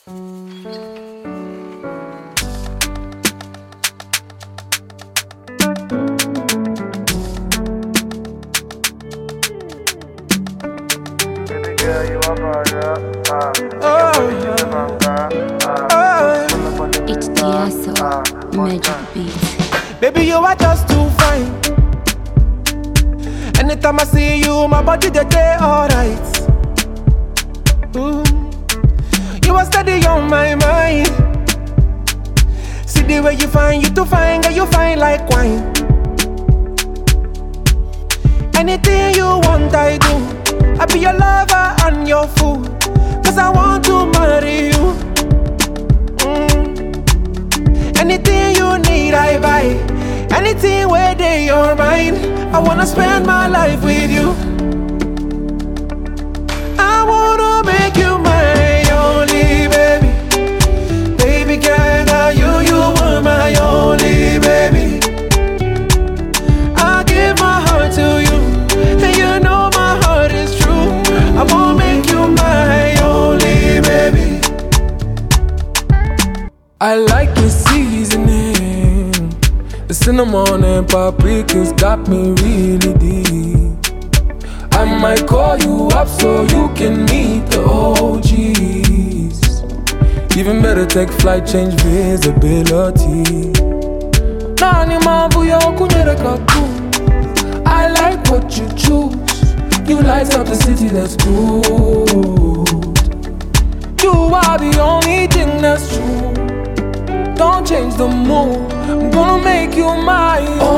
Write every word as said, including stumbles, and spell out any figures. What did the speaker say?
Girl, you are mine, ah. Oh, It's Tiesto, Magic Beats. baby, you are just too fine. Anytime I see you, my body they day alright. Mm. You are steady on my mind. See the way you find, you too fine, girl, you fine like wine. Anything you want, I do. I be your lover and your fool, cause I want to marry you. Mm. Anything you need, I buy. Anything where they are mine. I wanna spend my life with you. I wanna make you my only baby. Baby girl, now you, you are my only baby. I give my heart to you, and you know my heart is true. I wanna make you my only baby. I like your seasoning. The cinnamon and paprika's got me really deep. I might call you up so you can meet the O Gs. Even better, take flight, change visibility. Nani mambo ya kunyere kaku. I like what you choose. You light up the city, that's good. You are the only thing that's true. Don't change the mood. I'm gonna make you my own.